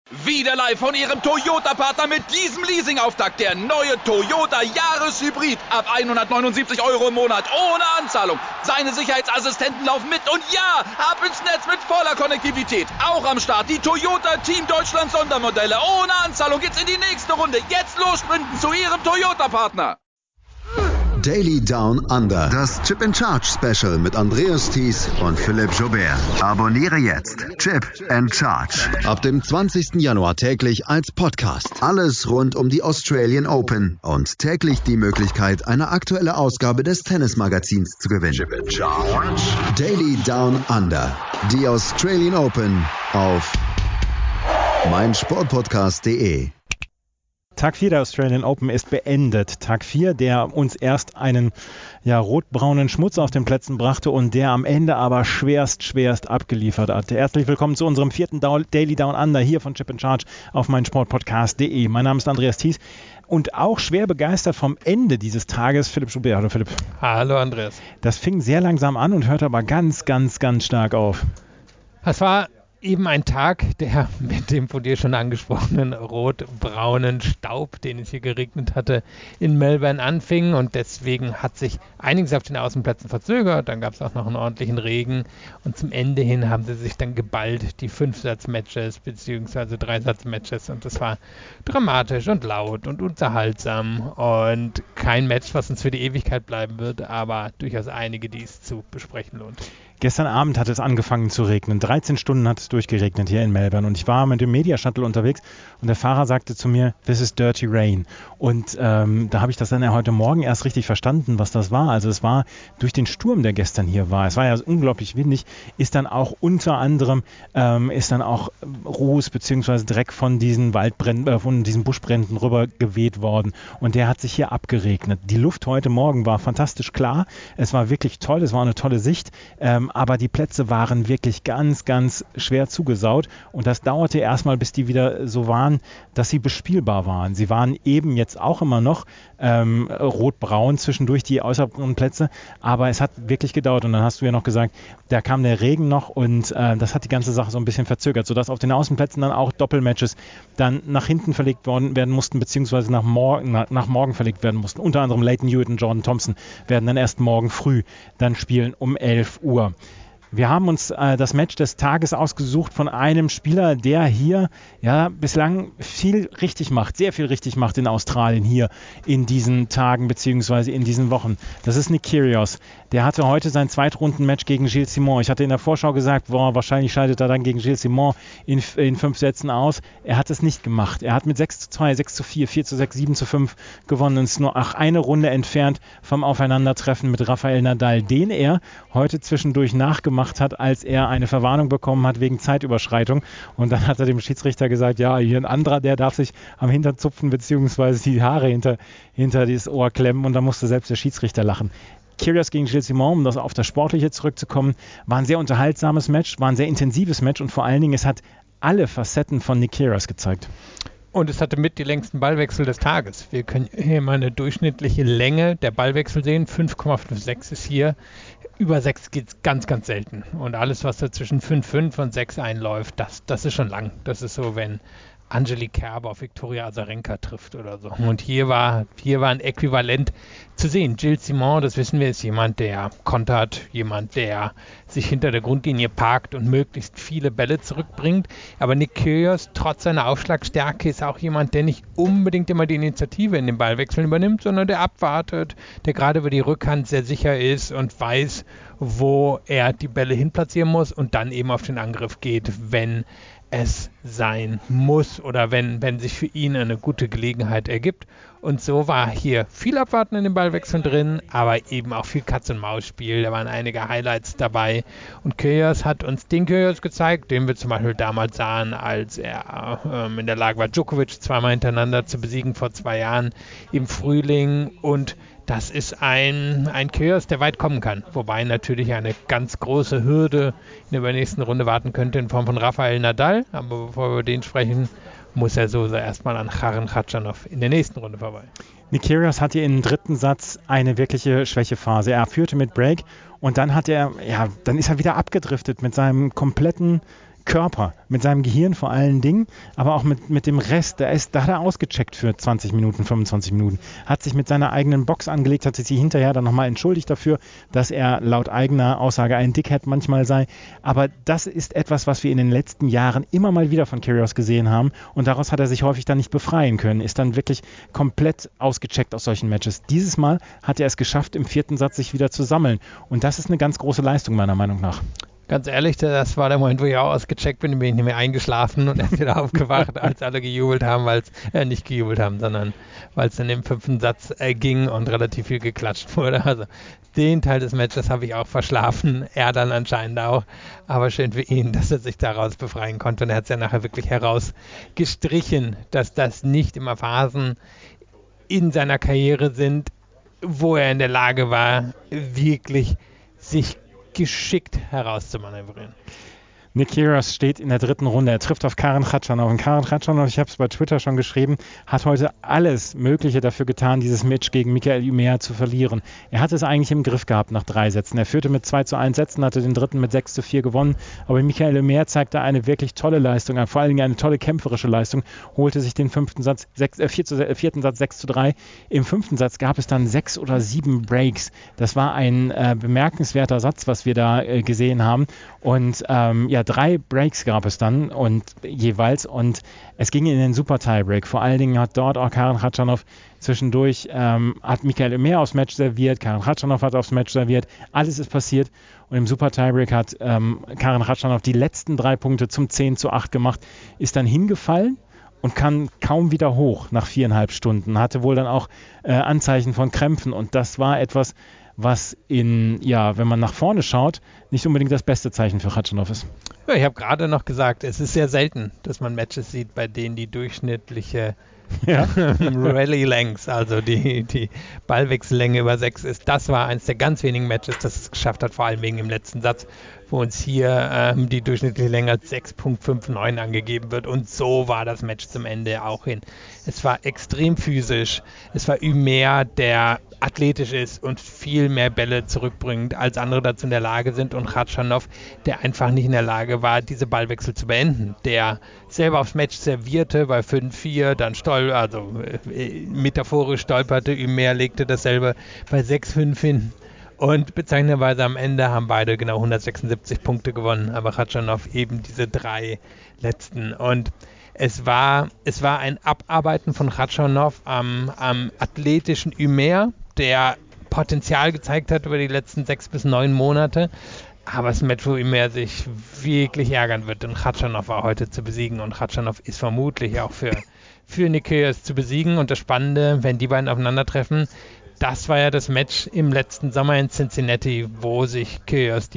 Wieder live von Ihrem Toyota-Partner mit diesem Leasing-Auftakt. Der neue Toyota Jahreshybrid. Ab 179 € im Monat. Ohne Anzahlung. Seine Sicherheitsassistenten laufen mit. Und ja, ab ins Netz mit voller Konnektivität. Auch am Start die Toyota Team Deutschland Sondermodelle. Ohne Anzahlung geht's in die nächste Runde. Jetzt los sprinten zu Ihrem Toyota-Partner. Daily Down Under. Das Chip and Charge Special mit Andreas Thies und Philipp Joubert. Abonniere jetzt Chip and Charge. Ab dem 20. Januar täglich als Podcast. Alles rund um die Australian Open und täglich die Möglichkeit, eine aktuelle Ausgabe des Tennismagazins zu gewinnen. Chip and Charge. Daily Down Under. Die Australian Open auf meinsportpodcast.de. Tag 4 der Australian Open ist beendet. Tag 4, der uns erst einen rotbraunen Schmutz auf den Plätzen brachte und der am Ende aber schwerst abgeliefert hat. Herzlich willkommen zu unserem 4. Daily Down Under hier von Chip and Charge auf meinsportpodcast.de. Mein Name ist Andreas Thies und auch schwer begeistert vom Ende dieses Tages Philipp Joubert. Hallo Philipp. Hallo Andreas. Das fing sehr langsam an und hörte aber ganz stark auf. Es war eben ein Tag, der mit dem von dir schon angesprochenen rot-braunen Staub, den es hier geregnet hatte, in Melbourne anfing und deswegen hat sich einiges auf den Außenplätzen verzögert. Dann gab es auch noch einen ordentlichen Regen und zum Ende hin haben sie sich dann geballt, die 5-Satz-Matches bzw. 3-Satz-Matches und das war dramatisch und laut und unterhaltsam und kein Match, was uns für die Ewigkeit bleiben wird, aber durchaus einige, die es zu besprechen lohnt. Gestern Abend hat es angefangen zu regnen. 13 Stunden hat es durchgeregnet hier in Melbourne. Und ich war mit dem Media Shuttle unterwegs und der Fahrer sagte zu mir, this is dirty rain. Und da habe ich das dann heute Morgen erst richtig verstanden, was das war. Also es war durch den Sturm, der gestern hier war. Es war ja unglaublich windig, ist dann auch unter anderem Ruß bzw. Dreck von diesen Waldbränden, von diesen Buschbränden rüber geweht worden. Und der hat sich hier abgeregnet. Die Luft heute Morgen war fantastisch klar. Es war wirklich toll. Es war eine tolle Sicht. Aber die Plätze waren wirklich ganz schwer zugesaut und das dauerte erstmal, bis die wieder so waren, dass sie bespielbar waren. Sie waren eben jetzt auch immer noch rot-braun zwischendurch, die äußeren Plätze, aber es hat wirklich gedauert und dann hast du ja noch gesagt, da kam der Regen noch und das hat die ganze Sache so ein bisschen verzögert, sodass auf den Außenplätzen dann auch Doppelmatches dann nach hinten verlegt werden mussten, beziehungsweise nach morgen verlegt werden mussten. Unter anderem Leighton Hewitt und Jordan Thompson werden dann erst morgen früh dann spielen um 11 Uhr. Wir haben uns das Match des Tages ausgesucht von einem Spieler, der hier bislang viel richtig macht, sehr viel richtig macht in Australien hier in diesen Tagen bzw. in diesen Wochen. Das ist Nick Kyrgios. Der hatte heute sein Zweitrunden-Match gegen Gilles Simon. Ich hatte in der Vorschau gesagt, wahrscheinlich scheidet er dann gegen Gilles Simon in 5 Sätzen aus. Er hat es nicht gemacht. Er hat mit 6:2, 6:4, 4:6, 7:5 gewonnen und ist nur eine Runde entfernt vom Aufeinandertreffen mit Rafael Nadal, den er heute zwischendurch nachgemacht hat, als er eine Verwarnung bekommen hat wegen Zeitüberschreitung. Und dann hat er dem Schiedsrichter gesagt, ja, hier ein anderer, der darf sich am Hintern zupfen beziehungsweise die Haare hinter das Ohr klemmen und da musste selbst der Schiedsrichter lachen. Kyrgios gegen Gilles Simon, um das auf das Sportliche zurückzukommen, war ein sehr unterhaltsames Match, war ein sehr intensives Match und vor allen Dingen, es hat alle Facetten von Nick Kyrgios gezeigt. Und es hatte mit die längsten Ballwechsel des Tages. Wir können hier mal eine durchschnittliche Länge der Ballwechsel sehen. 5,56 ist hier. Über 6 geht es ganz selten. Und alles, was da zwischen 5,5 und 6 einläuft, das ist schon lang. Das ist so, wenn Angelique Kerber auf Viktoria Azarenka trifft oder so. Und hier war ein Äquivalent zu sehen. Gilles Simon, das wissen wir, ist jemand, der kontert, jemand, der sich hinter der Grundlinie parkt und möglichst viele Bälle zurückbringt. Aber Nick Kyrgios, trotz seiner Aufschlagstärke, ist auch jemand, der nicht unbedingt immer die Initiative in den Ballwechseln übernimmt, sondern der abwartet, der gerade über die Rückhand sehr sicher ist und weiß, wo er die Bälle hinplatzieren muss und dann eben auf den Angriff geht, wenn es sein muss oder wenn sich für ihn eine gute Gelegenheit ergibt. Und so war hier viel Abwarten in den Ballwechseln drin, aber eben auch viel Katz-und-Maus-Spiel. Da waren einige Highlights dabei. Und Kyrgios hat uns den Kyrgios gezeigt, den wir zum Beispiel damals sahen, als er in der Lage war, Djokovic zweimal hintereinander zu besiegen vor 2 Jahren im Frühling. Und das ist ein Kyrgios, der weit kommen kann. Wobei natürlich eine ganz große Hürde in der übernächsten Runde warten könnte in Form von Rafael Nadal. Aber bevor wir über den sprechen, muss er so erstmal an Karen Khachanov in der nächsten Runde vorbei. Nick Kyrgios hatte im 3. Satz eine wirkliche Schwächephase. Er führte mit Break und dann ist er wieder abgedriftet mit seinem kompletten Körper, mit seinem Gehirn vor allen Dingen, aber auch mit dem Rest. Da hat er ausgecheckt für 20 Minuten, 25 Minuten, hat sich mit seiner eigenen Box angelegt, hat sich hinterher dann nochmal entschuldigt dafür, dass er laut eigener Aussage ein Dickhead manchmal sei. Aber das ist etwas, was wir in den letzten Jahren immer mal wieder von Kyrgios gesehen haben und daraus hat er sich häufig dann nicht befreien können, ist dann wirklich komplett ausgecheckt aus solchen Matches. Dieses Mal hat er es geschafft, im 4. Satz sich wieder zu sammeln und das ist eine ganz große Leistung meiner Meinung nach. Ganz ehrlich, das war der Moment, wo ich auch ausgecheckt bin, bin ich nicht mehr eingeschlafen und erst wieder aufgewacht, als alle gejubelt haben, nicht gejubelt haben, sondern weil es dann im 5. Satz ging und relativ viel geklatscht wurde. Also den Teil des Matches habe ich auch verschlafen, er dann anscheinend auch, aber schön für ihn, dass er sich daraus befreien konnte und er hat es ja nachher wirklich herausgestrichen, dass das nicht immer Phasen in seiner Karriere sind, wo er in der Lage war, wirklich sich geschickt herauszumanövrieren. Nick Kyrgios steht in der 3. Runde. Er trifft auf Karen Khachanov. Und Karen Khachanov, ich habe es bei Twitter schon geschrieben, hat heute alles Mögliche dafür getan, dieses Match gegen Mikael Ymer zu verlieren. Er hatte es eigentlich im Griff gehabt nach 3 Sätzen. Er führte mit 2:1 Sätzen, hatte den 3. mit 6:4 gewonnen. Aber Mikael Ymer zeigte eine wirklich tolle Leistung, vor allen Dingen eine tolle kämpferische Leistung, holte sich den 4. Satz 6:3. Im 5. Satz gab es dann 6 oder 7 Breaks. Das war ein bemerkenswerter Satz, was wir da gesehen haben. Und 3 Breaks gab es dann und jeweils und es ging in den Super Tiebreak. Vor allen Dingen hat dort auch Karen Khachanov zwischendurch hat Mikael Ymer aufs Match serviert, Karen Khachanov hat aufs Match serviert, alles ist passiert und im Super Tiebreak hat Karen Khachanov die letzten 3 Punkte zum 10:8 gemacht, ist dann hingefallen und kann kaum wieder hoch nach 4,5 Stunden, hatte wohl dann auch Anzeichen von Krämpfen und das war etwas, was wenn man nach vorne schaut, nicht unbedingt das beste Zeichen für Khachanov ist. Ja, ich habe gerade noch gesagt, es ist sehr selten, dass man Matches sieht, bei denen die durchschnittliche Rally-Length, also die Ballwechsellänge über 6 ist. Das war eines der ganz wenigen Matches, das es geschafft hat, vor allem wegen im letzten Satz, wo uns hier die durchschnittliche Länge als 6,59 angegeben wird. Und so war das Match zum Ende auch hin. Es war extrem physisch. Es war Ymer, der athletisch ist und viel mehr Bälle zurückbringt, als andere dazu in der Lage sind. Und Khachanov, der einfach nicht in der Lage war, diese Ballwechsel zu beenden. Der selber aufs Match servierte bei 5-4, dann metaphorisch stolperte. Ymer legte dasselbe bei 6-5 hin. Und bezeichnenderweise am Ende haben beide genau 176 Punkte gewonnen, aber Khachanov eben diese 3 letzten. Und es war ein Abarbeiten von Khachanov am athletischen Ymer, der Potenzial gezeigt hat über die letzten 6 bis 9 Monate. Aber es ist ein Match, wo Ymer sich wirklich ärgern wird, denn Khachanov war heute zu besiegen und Khachanov ist vermutlich auch für Nick Kyrgios zu besiegen. Und das Spannende, wenn die beiden aufeinandertreffen, das war ja das Match im letzten Sommer in Cincinnati, wo sich Kyrgios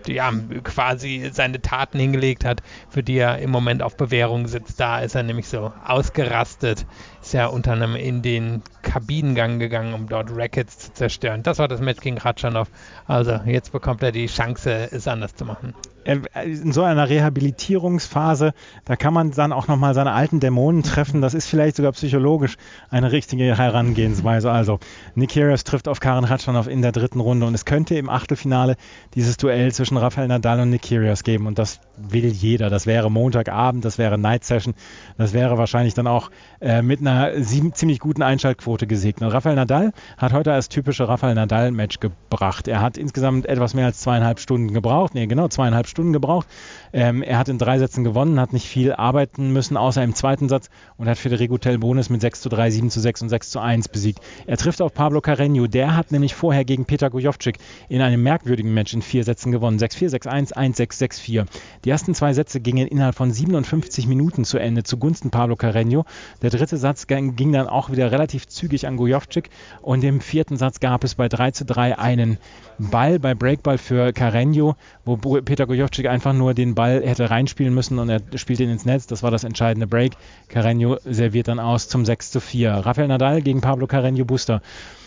quasi seine Taten hingelegt hat, für die er im Moment auf Bewährung sitzt. Da ist er nämlich so ausgerastet, ist ja unter anderem in den Kabinengang gegangen, um dort Rackets zu zerstören. Das war das Match gegen Khachanov. Also jetzt bekommt er die Chance, es anders zu machen. In so einer Rehabilitierungsphase, da kann man dann auch nochmal seine alten Dämonen treffen. Das ist vielleicht sogar psychologisch eine richtige Herangehensweise. Also Nick Kyrgios trifft auf Karen Khachanov in der 3. Runde und es könnte im Achtelfinale dieses Duell zwischen Rafael Nadal und Nick Kyrgios geben und das will jeder. Das wäre Montagabend, das wäre Night Session, das wäre wahrscheinlich dann auch mit einer ziemlich guten Einschaltquote gesegnet. Rafael Nadal hat heute das typische Rafael Nadal-Match gebracht. Er hat insgesamt etwas mehr als 2,5 Stunden gebraucht. 2,5 Stunden gebraucht. Er hat in 3 Sätzen gewonnen, hat nicht viel arbeiten müssen, außer im 2. Satz und hat Federico Telbonis mit 6:3, 7:6 und 6:1 besiegt. Er trifft auf Pablo Carreño. Der hat nämlich vorher gegen Peter Gojowczyk in einem merkwürdigen Match in 4 Sätzen gewonnen. 6-4, 6-1, 1-6, 6-4. Die ersten 2 Sätze gingen innerhalb von 57 Minuten zu Ende zugunsten Pablo Carreño. Der 3. Satz ging dann auch wieder relativ zügig an Gojowczyk und im 4. Satz gab es bei 3:3 einen Ball bei Breakball für Carreño, wo Peter Gojowczyk einfach nur den Ball hätte reinspielen müssen und er spielt ihn ins Netz. Das war das entscheidende Break. Carreño serviert dann aus zum 6:4. Rafael Nadal gegen Pablo Carreño Busta.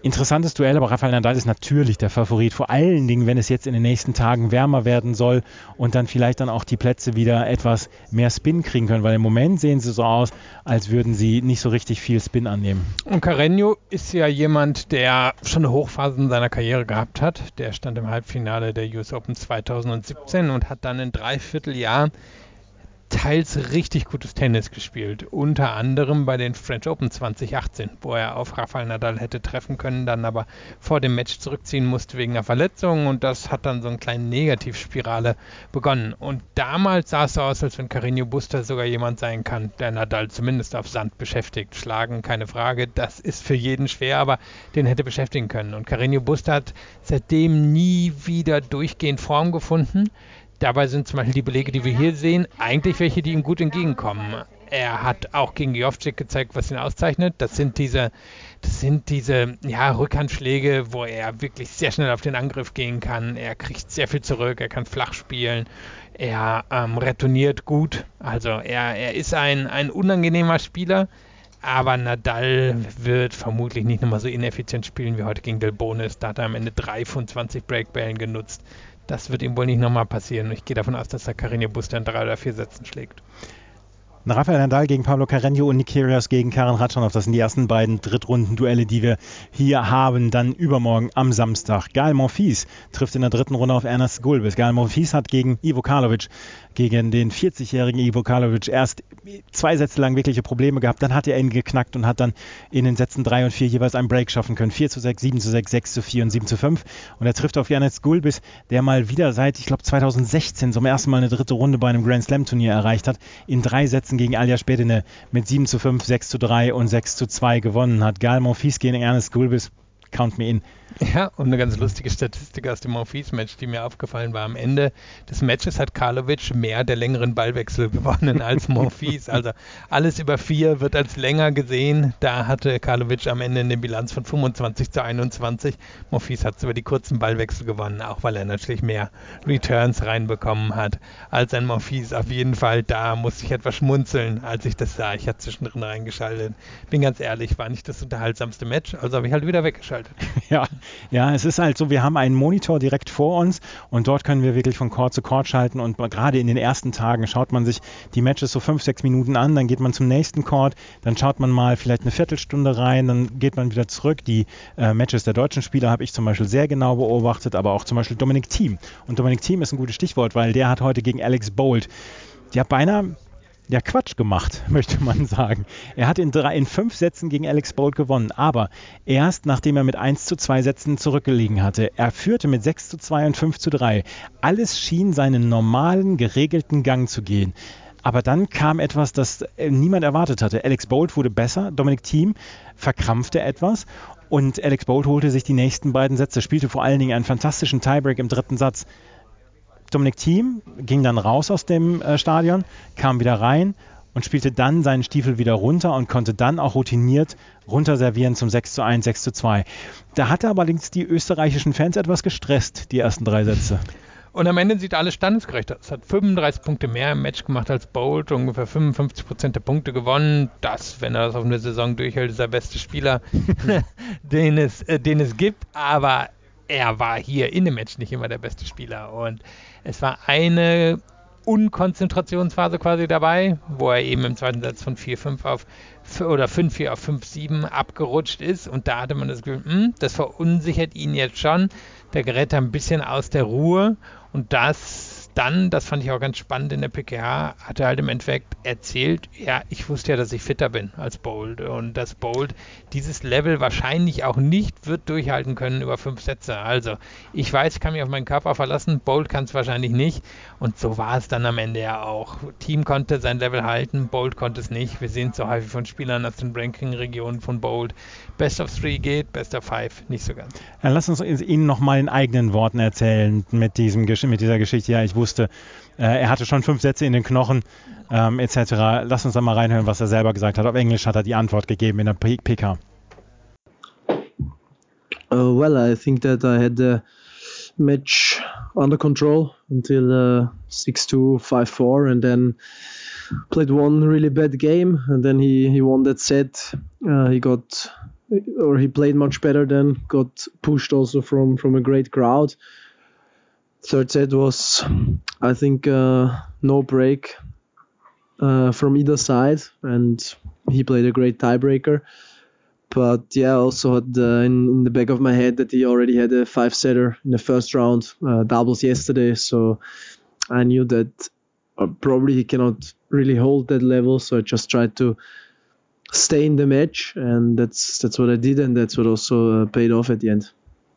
Interessantes Duell, aber Rafael Nadal ist natürlich der Favorit, vor allen Dingen, wenn es jetzt in den nächsten Tagen wärmer werden soll und dann vielleicht dann auch die Plätze wieder etwas mehr Spin kriegen können, weil im Moment sehen sie so aus, als würden sie nicht so richtig viel Spin annehmen. Und Carreño ist ja jemand, der schon eine Hochphase in seiner Karriere gehabt hat. Der stand im Halbfinale der US Open 2017 und hat dann ein Dreivierteljahr teils richtig gutes Tennis gespielt, unter anderem bei den French Open 2018, wo er auf Rafael Nadal hätte treffen können, dann aber vor dem Match zurückziehen musste wegen einer Verletzung und das hat dann so eine kleine Negativspirale begonnen. Und damals sah es so aus, als wenn Carreño Busta sogar jemand sein kann, der Nadal zumindest auf Sand beschäftigt. Schlagen, keine Frage, das ist für jeden schwer, aber den hätte beschäftigen können. Und Carreño Busta hat seitdem nie wieder durchgehend Form gefunden. Dabei sind zum Beispiel die Belege, die wir hier sehen, eigentlich welche, die ihm gut entgegenkommen. Er hat auch gegen Jovcik gezeigt, was ihn auszeichnet. Das sind diese Rückhandschläge, wo er wirklich sehr schnell auf den Angriff gehen kann. Er kriegt sehr viel zurück, er kann flach spielen, er retourniert gut. Also er ist ein unangenehmer Spieler, aber Nadal wird vermutlich nicht nochmal so ineffizient spielen wie heute gegen Delbonis. Da hat er am Ende 3 von 20 Breakbällen genutzt. Das wird ihm wohl nicht nochmal passieren. Ich gehe davon aus, dass er Carreño Busta in 3 oder 4 Sätzen schlägt. Rafael Nadal gegen Pablo Carreño und Nick Kyrgios gegen Karen Khachanov. Das sind die ersten beiden Drittrunden-Duelle, die wir hier haben. Dann übermorgen am Samstag. Gael Monfils trifft in der dritten Runde auf Ernest Gulbis. Gael Monfils hat gegen Ivo Karlovic, gegen den 40-jährigen Ivo Karlovic, erst 2 Sätze lang wirkliche Probleme gehabt. Dann hat er ihn geknackt und hat dann in den Sätzen 3 und 4 jeweils einen Break schaffen können. 4:6, 7:6, 6:4 und 7:5. Und er trifft auf Ernest Gulbis, der mal wieder seit, ich glaube, 2016 zum ersten Mal eine dritte Runde bei einem Grand Slam Turnier erreicht hat. In 3 Sätzen gegen Aljaž Bedene mit 7:5, 6:3 und 6:2 gewonnen hat. Gael Monfils gegen Ernest Gulbis. Count me in. Ja, und eine ganz lustige Statistik aus dem Monfils-Match, die mir aufgefallen war. Am Ende des Matches hat Karlovic mehr der längeren Ballwechsel gewonnen als Monfils. Also alles über 4 wird als länger gesehen. Da hatte Karlovic am Ende eine Bilanz von 25:21. Monfils hat es über die kurzen Ballwechsel gewonnen, auch weil er natürlich mehr Returns reinbekommen hat als ein Monfils. Auf jeden Fall, da musste ich etwas schmunzeln, als ich das sah. Ich hatte zwischendrin reingeschaltet. Bin ganz ehrlich, war nicht das unterhaltsamste Match, also habe ich halt wieder weggeschaltet. Ja, es ist halt so, wir haben einen Monitor direkt vor uns und dort können wir wirklich von Court zu Court schalten und gerade in den ersten Tagen schaut man sich die Matches so 5-6 Minuten an, dann geht man zum nächsten Court, dann schaut man mal vielleicht eine Viertelstunde rein, dann geht man wieder zurück. Die Matches der deutschen Spieler habe ich zum Beispiel sehr genau beobachtet, aber auch zum Beispiel Dominic Thiem. Und Dominic Thiem ist ein gutes Stichwort, weil der hat heute gegen Alex Bolt, beinahe Quatsch gemacht, möchte man sagen. Er hat in 5 Sätzen gegen Alex Bolt gewonnen, aber erst nachdem er mit 1:2 Sätzen zurückgelegen hatte. Er führte mit 6:2 und 5:3. Alles schien seinen normalen, geregelten Gang zu gehen. Aber dann kam etwas, das niemand erwartet hatte. Alex Bolt wurde besser, Dominic Thiem verkrampfte etwas und Alex Bolt holte sich die nächsten beiden Sätze, spielte vor allen Dingen einen fantastischen Tiebreak im 3. Satz. Dominic Thiem ging dann raus aus dem Stadion, kam wieder rein und spielte dann seinen Stiefel wieder runter und konnte dann auch routiniert runterservieren zum 6:1, 6:2. Da hatte allerdings die österreichischen Fans etwas gestresst, die ersten 3 Sätze. Und am Ende sieht alles standesgerecht aus. Es hat 35 Punkte mehr im Match gemacht als Bolt, ungefähr 55% der Punkte gewonnen. Das, wenn er das auf eine Saison durchhält, ist der beste Spieler, den es gibt. Aber er war hier in dem Match nicht immer der beste Spieler. Und es war eine Unkonzentrationsphase quasi dabei, wo er eben im zweiten Satz von 4-5 auf 5-4 auf 5-7 abgerutscht ist. Und da hatte man das Gefühl, das verunsichert ihn jetzt schon. Der gerät da ein bisschen aus der Ruhe. Und das fand ich auch ganz spannend in der PKH, hat er halt im Endeffekt erzählt, ja, ich wusste ja, dass ich fitter bin als Bolt und dass Bolt dieses Level wahrscheinlich auch nicht wird durchhalten können über 5 Sätze. Also, ich weiß, ich kann mich auf meinen Körper verlassen, Bolt kann es wahrscheinlich nicht und so war es dann am Ende ja auch. Team konnte sein Level halten, Bolt konnte es nicht. Wir sehen es so häufig von Spielern aus den Ranking-Regionen von Bolt. Best of 3 geht, Best of 5 nicht so ganz. Ja, lass uns Ihnen nochmal in eigenen Worten erzählen mit dieser Geschichte. Ja, ich wusste, er hatte schon 5 Sätze in den Knochen, etc. Lass uns da mal reinhören, was er selber gesagt hat. Auf Englisch hat er die Antwort gegeben in der PK. Well, I think that I had the match under control until 6-2, 5-4, and then played one really bad game, and then he won that set. He got or he played much better then, got pushed also from a great crowd. Third set was, I think, no break from either side, and he played a great tiebreaker. But yeah, I also had in the back of my head that he already had a 5-setter in the first round, doubles yesterday, so I knew that probably he cannot really hold that level, so I just tried to stay in the match, and that's what I did, and that's what also paid off at the end.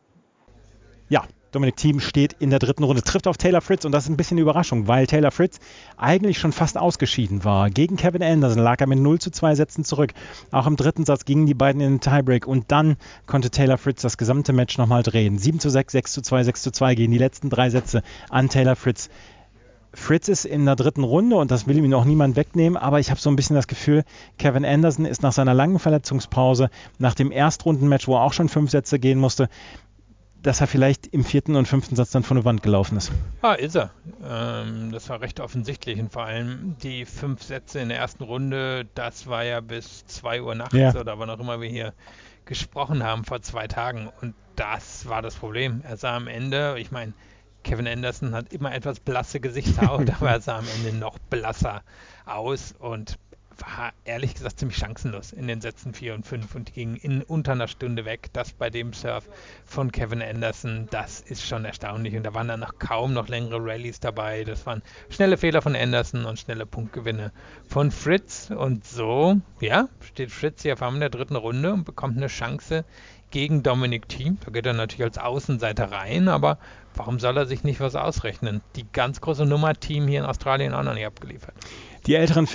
Ja, Dominic Thiem steht in der dritten Runde, trifft auf Taylor Fritz und das ist ein bisschen eine Überraschung, weil Taylor Fritz eigentlich schon fast ausgeschieden war. Gegen Kevin Anderson lag er mit 0-2 Sätzen zurück. Auch im dritten Satz gingen die beiden in den Tiebreak und dann konnte Taylor Fritz das gesamte Match nochmal drehen. 7-6, 6-2, 6-2 gehen die letzten 3 Sätze an Taylor Fritz. Fritz ist in der dritten Runde und das will ihm auch niemand wegnehmen, aber ich habe so ein bisschen das Gefühl, Kevin Anderson ist nach seiner langen Verletzungspause, nach dem Erstrundenmatch, wo er auch schon 5 Sätze gehen musste, dass er vielleicht im 4. und 5. Satz dann von der Wand gelaufen ist. Ist er. Das war recht offensichtlich und vor allem die 5 Sätze in der ersten Runde, das war ja bis 2 Uhr nachts oder wann auch immer wir hier gesprochen haben vor 2 Tagen und das war das Problem. Er sah am Ende, ich meine, Kevin Anderson hat immer etwas blasse Gesichtshaut, aber er sah am Ende noch blasser aus und war ehrlich gesagt ziemlich chancenlos in den Sätzen 4 und 5 und ging in unter einer Stunde weg. Das bei dem Serve von Kevin Anderson, das ist schon erstaunlich und da waren dann kaum noch längere Rallyes dabei. Das waren schnelle Fehler von Anderson und schnelle Punktgewinne von Fritz und so, steht Fritz hier auf einmal in der dritten Runde und bekommt eine Chance gegen Dominic Thiem. Da geht er natürlich als Außenseiter rein, aber warum soll er sich nicht was ausrechnen? Die ganz große Nummer Thiem hier in Australien auch noch nicht abgeliefert. Die älteren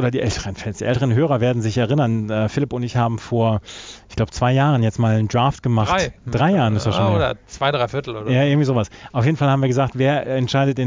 Hörer werden sich erinnern, Philipp und ich haben vor, ich glaube 2 Jahren jetzt mal einen Draft gemacht. 3 Jahren ist das schon. Oder 2/3 Viertel oder ja, irgendwie sowas. Auf jeden Fall haben wir gesagt, wer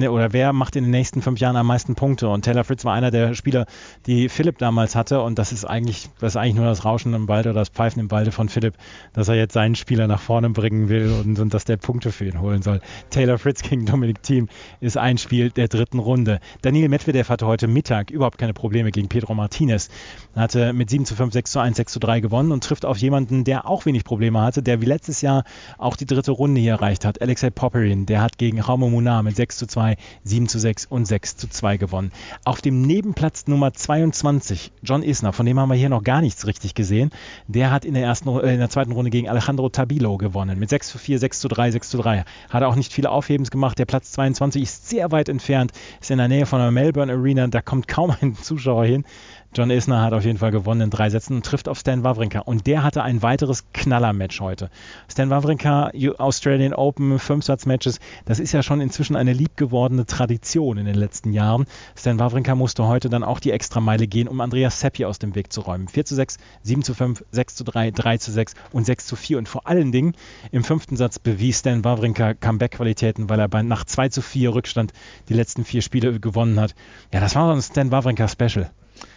macht in den nächsten 5 Jahren am meisten Punkte und Taylor Fritz war einer der Spieler, die Philipp damals hatte und das ist eigentlich nur das Rauschen im Wald oder das Pfeifen im Walde von Philipp, dass er jetzt seinen Spieler nach vorne bringen will und dass der Punkte für ihn holen soll. Taylor Fritz gegen Dominic Thiem ist ein Spiel der dritten Runde. Daniil Medvedev hatte heute Mittag überhaupt keine Probleme gegen Pedro Martinez. Er hatte mit 7-5, 6-1, 6-3 gewonnen und trifft auf jemanden, der auch wenig Probleme hatte, der wie letztes Jahr auch die dritte Runde hier erreicht hat. Alexei Popyrin, der hat gegen Jaume Munar mit 6-2, 7-6 und 6-2 gewonnen. Auf dem Nebenplatz Nummer 22, John Isner, von dem haben wir hier noch gar nichts richtig gesehen, der hat in der zweiten Runde gegen Alejandro Tabilo gewonnen mit 6-4, 6-3, 6-3. Hat auch nicht viele Aufhebens gemacht. Der Platz 22 ist sehr weit entfernt, ist in der Nähe von der Melbourne Arena, da kommt kaum ein Zuschauer hin. John Isner hat auf jeden Fall gewonnen in 3 Sätzen und trifft auf Stan Wawrinka. Und der hatte ein weiteres Knaller-Match heute. Stan Wawrinka, Australian Open, 5-Satz-Matches, das ist ja schon inzwischen eine liebgewordene Tradition in den letzten Jahren. Stan Wawrinka musste heute dann auch die Extrameile gehen, um Andreas Seppi aus dem Weg zu räumen. 4-6, 7-5, 6-3, 3-6 und 6-4. Und vor allen Dingen im 5. Satz bewies Stan Wawrinka Comeback-Qualitäten, weil er nach 2-4 Rückstand die letzten 4 Spiele gewonnen hat. Ja, das war so ein Stan Wawrinka-Special.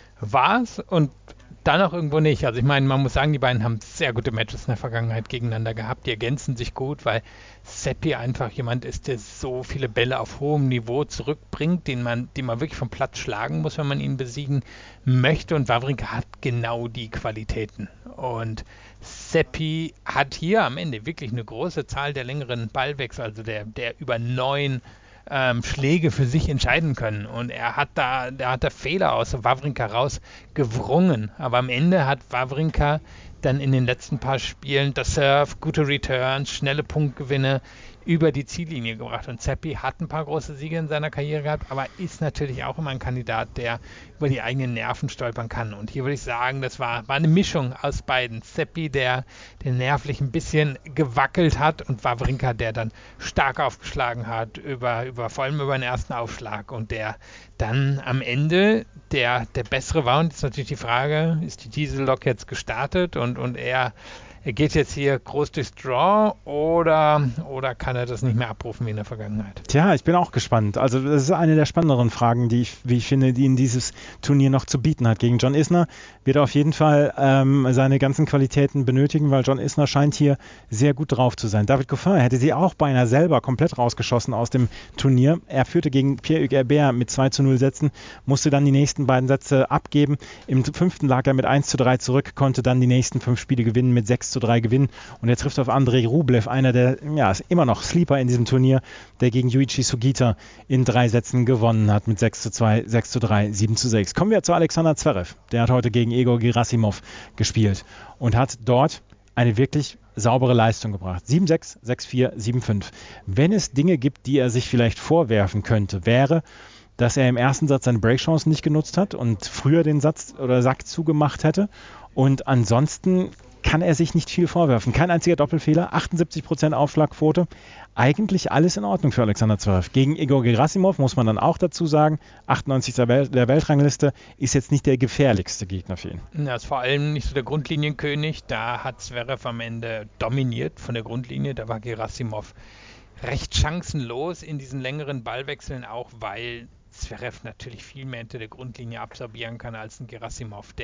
War es und dann auch irgendwo nicht. Also ich meine, man muss sagen, die beiden haben sehr gute Matches in der Vergangenheit gegeneinander gehabt. Die ergänzen sich gut, weil Seppi einfach jemand ist, der so viele Bälle auf hohem Niveau zurückbringt, den man wirklich vom Platz schlagen muss, wenn man ihn besiegen möchte. Und Wawrinka hat genau die Qualitäten. Und Seppi hat hier am Ende wirklich eine große Zahl der längeren Ballwechsel, also der über 9 Schläge für sich entscheiden können. Und er hat da Fehler aus Wawrinka rausgewrungen. Aber am Ende hat Wawrinka dann in den letzten paar Spielen das Serve, gute Returns, schnelle Punktgewinne über die Ziellinie gebracht. Und Seppi hat ein paar große Siege in seiner Karriere gehabt, aber ist natürlich auch immer ein Kandidat, der über die eigenen Nerven stolpern kann. Und hier würde ich sagen, das war eine Mischung aus beiden. Seppi, der nervlich ein bisschen gewackelt hat und Wawrinka, der dann stark aufgeschlagen hat, vor allem über den ersten Aufschlag und der dann am Ende der bessere war. Und jetzt natürlich die Frage, ist die Diesellok jetzt gestartet und er geht jetzt hier groß durchs Draw oder kann er das nicht mehr abrufen wie in der Vergangenheit? Tja, ich bin auch gespannt. Also das ist eine der spannenderen Fragen, wie ich finde, die in dieses Turnier noch zu bieten hat. Gegen John Isner wird er auf jeden Fall seine ganzen Qualitäten benötigen, weil John Isner scheint hier sehr gut drauf zu sein. David Goffin hätte sie auch beinahe selber komplett rausgeschossen aus dem Turnier. Er führte gegen Pierre-Hugues Herbert mit 2-0 Sätzen, musste dann die nächsten beiden Sätze abgeben. Im 5. lag er mit 1-3 zurück, konnte dann die nächsten 5 Spiele gewinnen mit 6-2, 6:3 gewinnen. Und er trifft auf Andrei Rublev, einer der, ist immer noch Sleeper in diesem Turnier, der gegen Yuichi Sugita in 3 Sätzen gewonnen hat mit 6:2, 6:3, 7:6. Kommen wir zu Alexander Zverev. Der hat heute gegen Egor Gerasimov gespielt und hat dort eine wirklich saubere Leistung gebracht. 7:6, 6:4, 7:5. Wenn es Dinge gibt, die er sich vielleicht vorwerfen könnte, wäre, dass er im ersten Satz seine Breakchancen nicht genutzt hat und früher den Satz oder Sack zugemacht hätte. Und ansonsten kann er sich nicht viel vorwerfen. Kein einziger Doppelfehler, 78% Aufschlagquote. Eigentlich alles in Ordnung für Alexander Zverev. Gegen Egor Gerasimov muss man dann auch dazu sagen, 98. der Weltrangliste, ist jetzt nicht der gefährlichste Gegner für ihn. Ja, ist vor allem nicht so der Grundlinienkönig. Da hat Zverev am Ende dominiert von der Grundlinie. Da war Gerasimov recht chancenlos in diesen längeren Ballwechseln, auch weil Zverev natürlich viel mehr hinter der Grundlinie absorbieren kann als ein Gerasimov.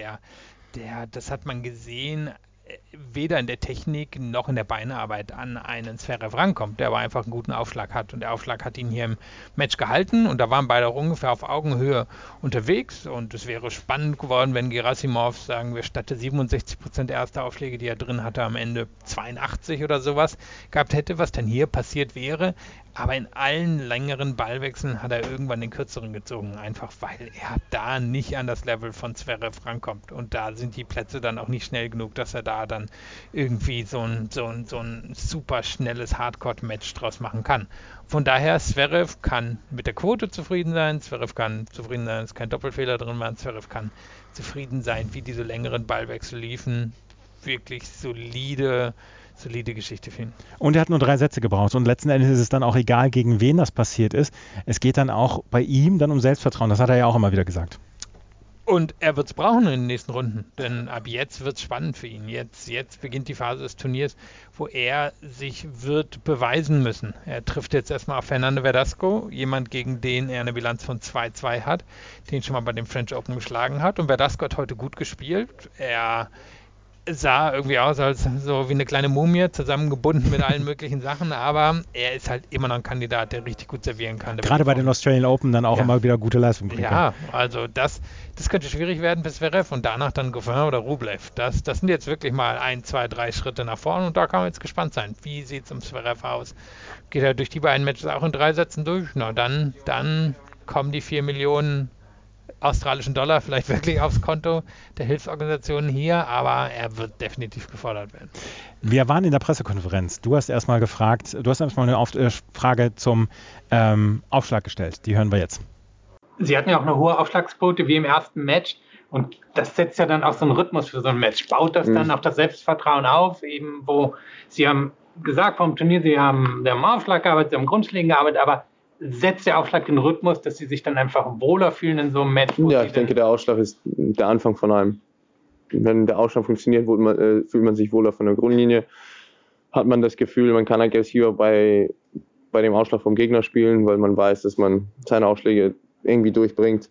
Das hat man gesehen, weder in der Technik noch in der Beinarbeit an einen Zverev rankommt, der aber einfach einen guten Aufschlag hat. Und der Aufschlag hat ihn hier im Match gehalten und da waren beide auch ungefähr auf Augenhöhe unterwegs. Und es wäre spannend geworden, wenn Gerasimov, sagen wir, statt der 67% erster Aufschläge, die er drin hatte, am Ende 82 oder sowas gehabt hätte, was dann hier passiert wäre. Aber in allen längeren Ballwechseln hat er irgendwann den kürzeren gezogen, einfach weil er da nicht an das Level von Zverev rankommt. Und da sind die Plätze dann auch nicht schnell genug, dass er da dann irgendwie so ein super schnelles Hardcore-Match draus machen kann. Von daher, Zverev kann mit der Quote zufrieden sein, Zverev kann zufrieden sein, dass kein Doppelfehler drin war, Zverev kann zufrieden sein, wie diese längeren Ballwechsel liefen. Wirklich solide Geschichte für ihn. Und er hat nur 3 Sätze gebraucht und letzten Endes ist es dann auch egal, gegen wen das passiert ist. Es geht dann auch bei ihm dann um Selbstvertrauen, das hat er ja auch immer wieder gesagt. Und er wird es brauchen in den nächsten Runden, denn ab jetzt wird es spannend für ihn. Jetzt beginnt die Phase des Turniers, wo er sich wird beweisen müssen. Er trifft jetzt erstmal auf Fernando Verdasco, jemand, gegen den er eine Bilanz von 2:2 hat, den schon mal bei dem French Open geschlagen hat. Und Verdasco hat heute gut gespielt. Er sah irgendwie aus als so wie eine kleine Mumie, zusammengebunden mit allen möglichen Sachen, aber er ist halt immer noch ein Kandidat, der richtig gut servieren kann. Gerade bei den Australian Open dann auch immer wieder gute Leistung bringen kann. Ja, also das könnte schwierig werden bis Zverev und danach dann Goffin oder Rublev. Das sind jetzt wirklich mal 1, 2, 3 Schritte nach vorne und da kann man jetzt gespannt sein. Wie sieht es um Zverev aus? Geht er durch die beiden Matches auch in 3 Sätzen durch? Na, dann kommen die 4 Millionen australischen Dollar vielleicht wirklich aufs Konto der Hilfsorganisationen hier, aber er wird definitiv gefordert werden. Wir waren in der Pressekonferenz. Du hast erstmal eine Frage zum Aufschlag gestellt. Die hören wir jetzt. Sie hatten ja auch eine hohe Aufschlagsquote wie im ersten Match und das setzt ja dann auch so einen Rhythmus für so ein Match. Baut das dann auch das Selbstvertrauen auf, eben wo Sie haben gesagt vom Turnier, Sie haben Aufschlag gearbeitet, Sie haben Grundschlägen gearbeitet, aber setzt der Aufschlag den Rhythmus, dass sie sich dann einfach wohler fühlen in so einem Match? Ja, ich denke, der Aufschlag ist der Anfang von allem. Wenn der Aufschlag funktioniert, fühlt man sich wohler von der Grundlinie. Hat man das Gefühl, man kann aggressiver bei dem Aufschlag vom Gegner spielen, weil man weiß, dass man seine Aufschläge irgendwie durchbringt.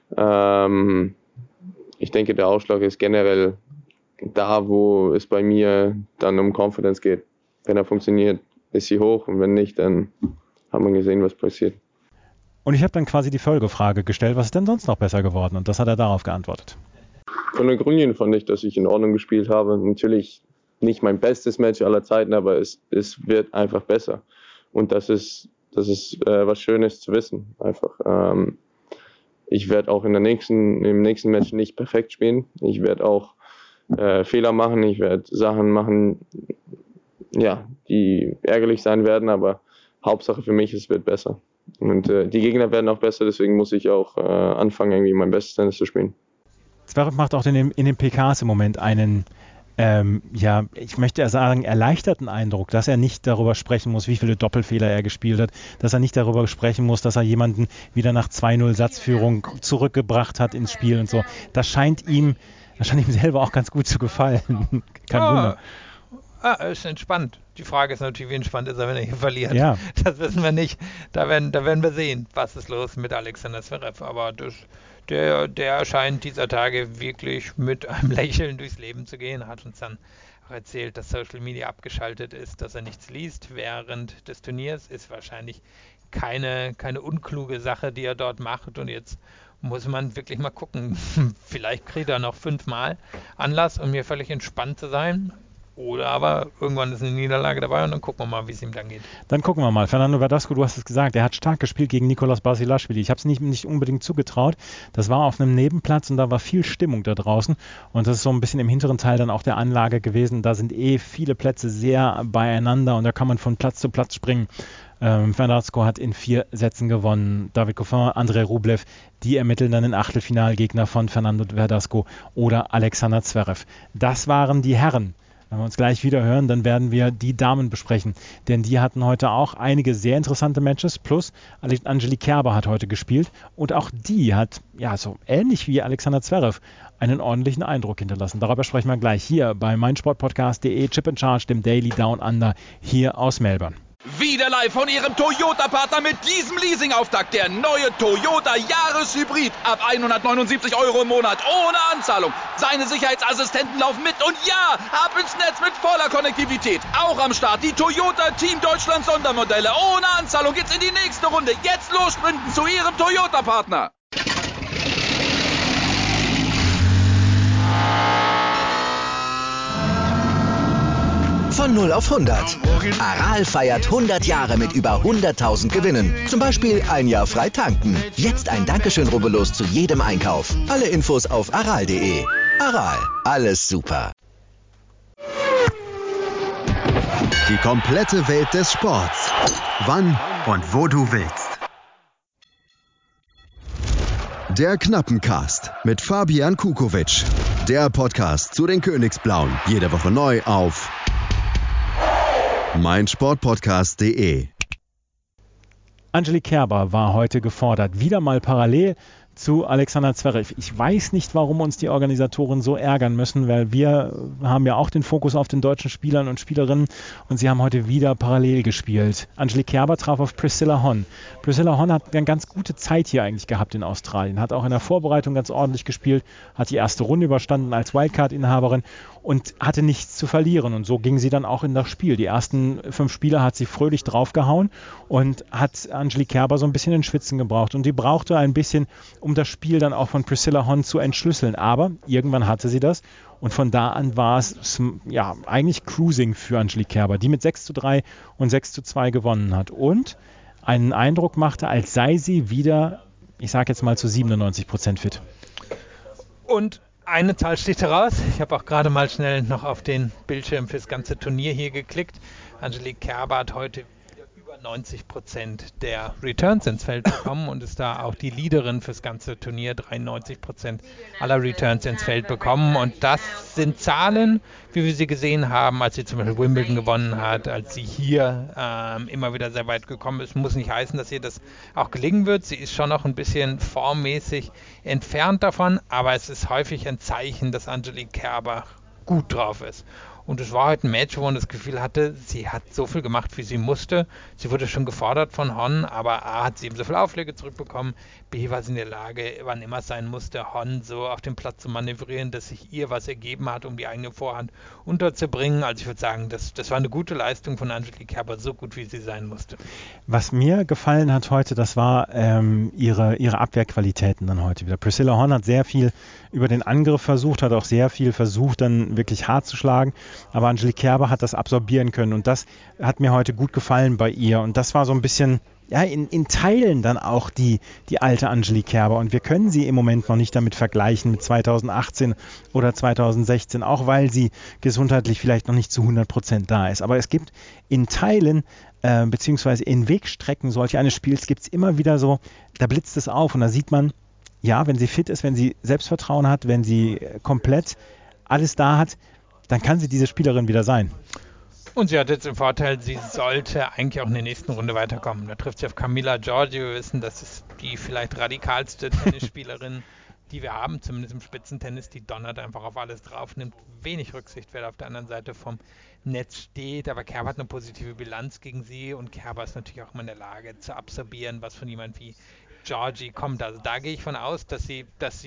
Ich denke, der Aufschlag ist generell da, wo es bei mir dann um Confidence geht. Wenn er funktioniert, ist sie hoch und wenn nicht, dann hat man gesehen, was passiert. Und ich habe dann quasi die Folgefrage gestellt, was ist denn sonst noch besser geworden? Und das hat er darauf geantwortet. Von der Grundlinie fand ich, dass ich in Ordnung gespielt habe. Natürlich nicht mein bestes Match aller Zeiten, aber es wird einfach besser. Und das ist was Schönes zu wissen. Einfach. Ich werde auch im nächsten Match nicht perfekt spielen. Ich werde auch Fehler machen. Ich werde Sachen machen, ja, die ärgerlich sein werden, aber Hauptsache für mich, es wird besser. Und die Gegner werden auch besser, deswegen muss ich auch anfangen, irgendwie mein bestes Tennis zu spielen. Zverev macht auch in den PKs im Moment einen, ich möchte sagen, erleichterten Eindruck, dass er nicht darüber sprechen muss, wie viele Doppelfehler er gespielt hat, dass er nicht darüber sprechen muss, dass er jemanden wieder nach 2:0 Satzführung zurückgebracht hat ins Spiel und so. Das scheint ihm selber auch ganz gut zu gefallen. Kein Wunder. Ist entspannt. Die Frage ist natürlich, wie entspannt ist er, wenn er hier verliert. Ja. Das wissen wir nicht. Da werden wir sehen, was ist los mit Alexander Zverev. Aber der scheint dieser Tage wirklich mit einem Lächeln durchs Leben zu gehen. Hat uns dann auch erzählt, dass Social Media abgeschaltet ist, dass er nichts liest während des Turniers. Ist wahrscheinlich keine unkluge Sache, die er dort macht. Und jetzt muss man wirklich mal gucken. Vielleicht kriegt er noch 5-mal Anlass, um hier völlig entspannt zu sein. Oder aber irgendwann ist eine Niederlage dabei und dann gucken wir mal, wie es ihm dann geht. Dann gucken wir mal. Fernando Verdasco, du hast es gesagt, er hat stark gespielt gegen Nicolas Basilashvili. Ich habe es nicht unbedingt zugetraut. Das war auf einem Nebenplatz und da war viel Stimmung da draußen. Und das ist so ein bisschen im hinteren Teil dann auch der Anlage gewesen. Da sind viele Plätze sehr beieinander und da kann man von Platz zu Platz springen. Verdasco hat in 4 Sätzen gewonnen. David Goffin, Andrei Rublev, die ermitteln dann den Achtelfinalgegner von Fernando Verdasco oder Alexander Zverev. Das waren die Herren. Wenn wir uns gleich wieder hören, dann werden wir die Damen besprechen. Denn die hatten heute auch einige sehr interessante Matches. Plus Angelique Kerber hat heute gespielt. Und auch die hat, ja, so ähnlich wie Alexander Zverev, einen ordentlichen Eindruck hinterlassen. Darüber sprechen wir gleich hier bei meinsportpodcast.de, Chip and Charge, dem Daily Down Under hier aus Melbourne. Wieder live von Ihrem Toyota-Partner mit diesem Leasing-Auftakt. Der neue Toyota Jahreshybrid. Ab 179 € im Monat. Ohne Anzahlung. Seine Sicherheitsassistenten laufen mit. Und ja, ab ins Netz mit voller Konnektivität. Auch am Start die Toyota Team Deutschland Sondermodelle. Ohne Anzahlung geht's in die nächste Runde. Jetzt los sprinten zu Ihrem Toyota-Partner. Von 0 auf 100. Aral feiert 100 Jahre mit über 100.000 Gewinnen. Zum Beispiel ein Jahr frei tanken. Jetzt ein Dankeschön, rubbellos zu jedem Einkauf. Alle Infos auf aral.de. Aral, alles super. Die komplette Welt des Sports. Wann und wo du willst. Der Knappencast mit Fabian Kukovic. Der Podcast zu den Königsblauen. Jede Woche neu auf meinsportpodcast.de. Angelique Kerber war heute gefordert. Wieder mal parallel zu Alexander Zverev. Ich weiß nicht, warum uns die Organisatoren so ärgern müssen, weil wir haben ja auch den Fokus auf den deutschen Spielern und Spielerinnen und sie haben heute wieder parallel gespielt. Angelique Kerber traf auf Priscilla Hon. Priscilla Hon hat eine ganz gute Zeit hier eigentlich gehabt in Australien, hat auch in der Vorbereitung ganz ordentlich gespielt, hat die erste Runde überstanden als Wildcard-Inhaberin und hatte nichts zu verlieren und so ging sie dann auch in das Spiel. Die ersten 5 Spiele hat sie fröhlich draufgehauen und hat Angelique Kerber so ein bisschen in Schwitzen gebraucht und die brauchte ein bisschen, um das Spiel dann auch von Priscilla Hon zu entschlüsseln. Aber irgendwann hatte sie das und von da an war es ja eigentlich Cruising für Angelique Kerber, die mit 6:3 und 6:2 gewonnen hat und einen Eindruck machte, als sei sie wieder, ich sage jetzt mal zu 97% fit. Und eine Zahl steht heraus. Ich habe auch gerade mal schnell noch auf den Bildschirm fürs ganze Turnier hier geklickt. Angelique Kerber hat heute über 90% der Returns ins Feld bekommen und ist da auch die Leaderin fürs ganze Turnier. 93% aller Returns ins Feld bekommen und das sind Zahlen, wie wir sie gesehen haben, als sie zum Beispiel Wimbledon gewonnen hat, als sie hier immer wieder sehr weit gekommen ist. Muss nicht heißen, dass ihr das auch gelingen wird. Sie ist schon noch ein bisschen formmäßig entfernt davon, aber es ist häufig ein Zeichen, dass Angelique Kerber gut drauf ist. Und es war heute ein Match, wo man das Gefühl hatte, sie hat so viel gemacht, wie sie musste. Sie wurde schon gefordert von Hon, aber A, hat sie eben so viele Aufschläge zurückbekommen, B, war sie in der Lage, wann immer es sein musste, Hon so auf dem Platz zu manövrieren, dass sich ihr was ergeben hat, um die eigene Vorhand unterzubringen. Also ich würde sagen, das war eine gute Leistung von Angelique Kerber, so gut, wie sie sein musste. Was mir gefallen hat heute, das war ihre Abwehrqualitäten dann heute wieder. Priscilla Hon hat sehr viel über den Angriff versucht, hat auch sehr viel versucht, dann wirklich hart zu schlagen. Aber Angelique Kerber hat das absorbieren können und das hat mir heute gut gefallen bei ihr. Und das war so ein bisschen, ja, in Teilen dann auch die alte Angelique Kerber. Und wir können sie im Moment noch nicht damit vergleichen mit 2018 oder 2016, auch weil sie gesundheitlich vielleicht noch nicht zu 100% da ist. Aber es gibt in Teilen beziehungsweise in Wegstrecken solch eines Spiels gibt es immer wieder so, da blitzt es auf und da sieht man, ja, wenn sie fit ist, wenn sie Selbstvertrauen hat, wenn sie komplett alles da hat, dann kann sie diese Spielerin wieder sein. Und sie hat jetzt den Vorteil, sie sollte eigentlich auch in der nächsten Runde weiterkommen. Da trifft sie auf Camila Giorgi. Wir wissen, das ist die vielleicht radikalste Tennisspielerin, die wir haben, zumindest im Spitzentennis. Die donnert einfach auf alles drauf, nimmt wenig Rücksicht, wer auf der anderen Seite vom Netz steht. Aber Kerber hat eine positive Bilanz gegen sie und Kerber ist natürlich auch immer in der Lage zu absorbieren, was von jemand wie Giorgi kommt. Also da gehe ich von aus, dass sie das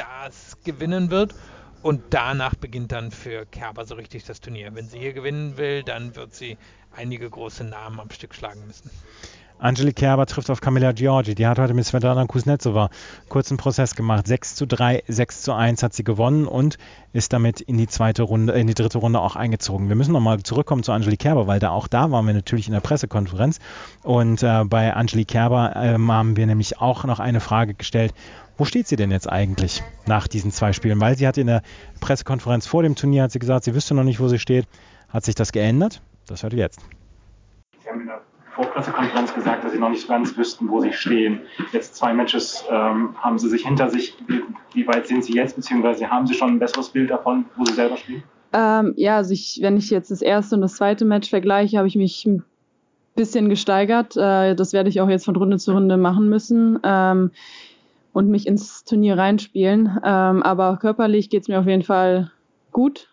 gewinnen wird. Und danach beginnt dann für Kerber so richtig das Turnier. Wenn sie hier gewinnen will, dann wird sie einige große Namen am Stück schlagen müssen. Angelique Kerber trifft auf Kamila Giorgi. Die hat heute mit Svetlana Kuznetsova kurzen Prozess gemacht. 6:3, 6:1 hat sie gewonnen und ist damit in die dritte Runde auch eingezogen. Wir müssen nochmal zurückkommen zu Angelique Kerber, weil auch da waren wir natürlich in der Pressekonferenz. Und bei Angelique Kerber haben wir nämlich auch noch eine Frage gestellt. Wo steht sie denn jetzt eigentlich nach diesen 2 Spielen? Weil sie hat in der Pressekonferenz vor dem Turnier hat sie gesagt, sie wüsste noch nicht, wo sie steht. Hat sich das geändert? Das hört ihr jetzt. Sie haben in der Vorpressekonferenz gesagt, dass Sie noch nicht ganz wüssten, wo Sie stehen. Jetzt 2 Matches haben Sie sich hinter sich. Wie weit sind Sie jetzt, beziehungsweise haben Sie schon ein besseres Bild davon, wo Sie selber spielen? Also wenn ich jetzt das erste und das zweite Match vergleiche, habe ich mich ein bisschen gesteigert. Das werde ich auch jetzt von Runde zu Runde machen müssen und mich ins Turnier reinspielen. Aber körperlich geht es mir auf jeden Fall gut.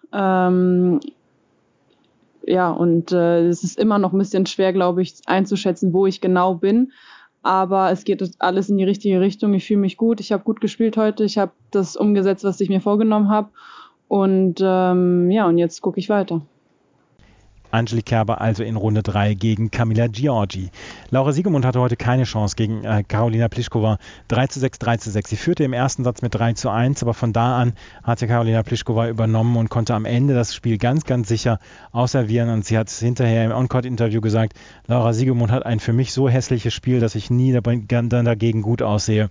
Es ist immer noch ein bisschen schwer, glaube ich, einzuschätzen, wo ich genau bin. Aber es geht alles in die richtige Richtung. Ich fühle mich gut. Ich habe gut gespielt heute. Ich habe das umgesetzt, was ich mir vorgenommen habe. Und und jetzt gucke ich weiter. Angelique Kerber also in Runde 3 gegen Kamila Giorgi. Laura Siegemund hatte heute keine Chance gegen Karolina Pliskova. 3:6, 3:6. Sie führte im ersten Satz mit 3:1, aber von da an hatte Karolina Pliskova übernommen und konnte am Ende das Spiel ganz, ganz sicher ausservieren. Und sie hat hinterher im On-Court-Interview gesagt, Laura Siegemund hat ein für mich so hässliches Spiel, dass ich nie dagegen gut aussehe.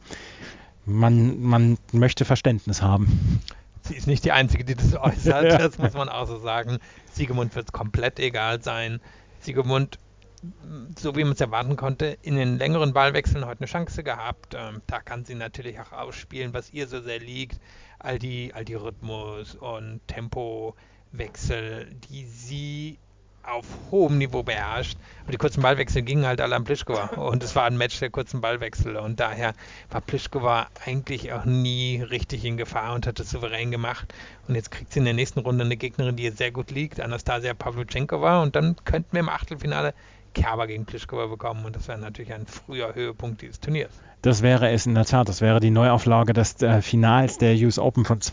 Man möchte Verständnis haben. Sie ist nicht die Einzige, die das äußert, das muss man auch so sagen. Siegemund wird es komplett egal sein. Siegemund, so wie man es erwarten konnte, in den längeren Ballwechseln heute eine Chance gehabt. Da kann sie natürlich auch ausspielen, was ihr so sehr liegt. All die Rhythmus- und Tempowechsel, die sie auf hohem Niveau beherrscht. Aber die kurzen Ballwechsel gingen halt alle an Pliskova. Und es war ein Match der kurzen Ballwechsel. Und daher war Pliskova eigentlich auch nie richtig in Gefahr und hat es souverän gemacht. Und jetzt kriegt sie in der nächsten Runde eine Gegnerin, die ihr sehr gut liegt, Anastasia Pavlyuchenkova. Und dann könnten wir im Achtelfinale Kerber gegen Pliskova bekommen. Und das wäre natürlich ein früher Höhepunkt dieses Turniers. Das wäre es in der Tat. Das wäre die Neuauflage des Finals der US Open von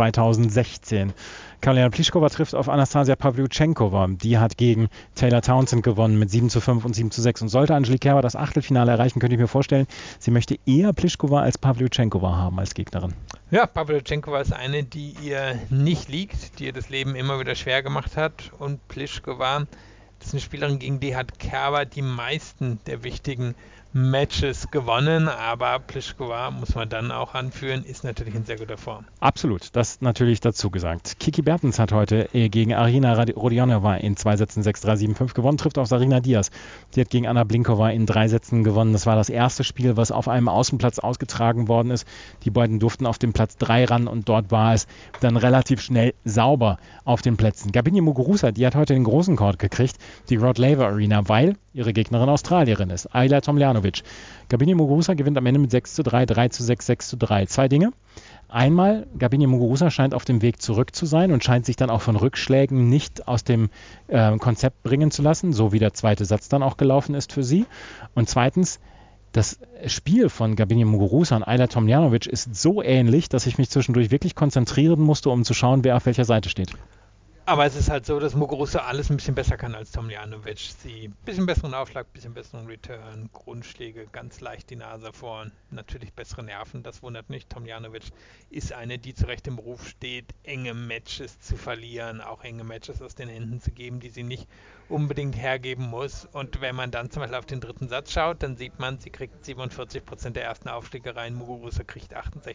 2016. Karolina Pliskova trifft auf Anastasia Pavlyuchenkova. Die hat gegen Taylor Townsend gewonnen mit 7:5 und 7:6. Und sollte Angelique Kerber das Achtelfinale erreichen, könnte ich mir vorstellen, sie möchte eher Pliskova als Pavlyuchenkova haben als Gegnerin. Ja, Pavlyuchenkova ist eine, die ihr nicht liegt, die ihr das Leben immer wieder schwer gemacht hat. Und Pliskova, das ist eine Spielerin, gegen die hat Kerber die meisten der wichtigen Matches gewonnen, aber Pliskova, muss man dann auch anführen, ist natürlich in sehr guter Form. Absolut, das natürlich dazu gesagt. Kiki Bertens hat heute gegen Arina Rodionova in 2 Sätzen 6-3, 7-5 gewonnen, trifft auf Sarina Diaz. Die hat gegen Anna Blinkova in 3 Sätzen gewonnen. Das war das erste Spiel, was auf einem Außenplatz ausgetragen worden ist. Die beiden durften auf den Platz 3 ran und dort war es dann relativ schnell sauber auf den Plätzen. Gabini Muguruza, die hat heute den großen Court gekriegt, die Rod Laver Arena, weil ihre Gegnerin Australierin ist, Ayla Tomljanovic. Gabini Muguruza gewinnt am Ende mit 6:3, 3:6, 6:3. 2 Dinge. Einmal, Gabini Muguruza scheint auf dem Weg zurück zu sein und scheint sich dann auch von Rückschlägen nicht aus dem Konzept bringen zu lassen, so wie der zweite Satz dann auch gelaufen ist für sie. Und zweitens, das Spiel von Gabini Muguruza und Ayla Tomljanovic ist so ähnlich, dass ich mich zwischendurch wirklich konzentrieren musste, um zu schauen, wer auf welcher Seite steht. Aber es ist halt so, dass Muguruza alles ein bisschen besser kann als Tomljanovic. Sie ein bisschen besseren Aufschlag, ein bisschen besseren Return, Grundschläge, ganz leicht die Nase vorn, natürlich bessere Nerven, das wundert nicht. Tomljanovic ist eine, die zu Recht im Beruf steht, enge Matches zu verlieren, auch enge Matches aus den Händen zu geben, die sie nicht unbedingt hergeben muss. Und wenn man dann zum Beispiel auf den dritten Satz schaut, dann sieht man, sie kriegt 47% der ersten Aufschläge rein, Muguruza kriegt